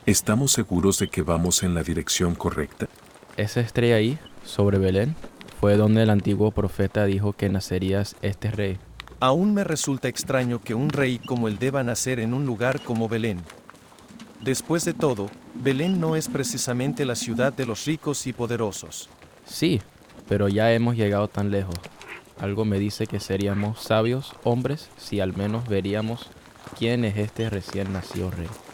¿Estamos seguros de que vamos en la dirección correcta? Esa estrella ahí, sobre Belén, fue donde el antiguo profeta dijo que nacería este rey. Aún me resulta extraño que un rey como él deba nacer en un lugar como Belén. Después de todo, Belén no es precisamente la ciudad de los ricos y poderosos. Sí, pero ya hemos llegado tan lejos. Algo me dice que seríamos sabios hombres si al menos veríamos quién es este recién nacido rey.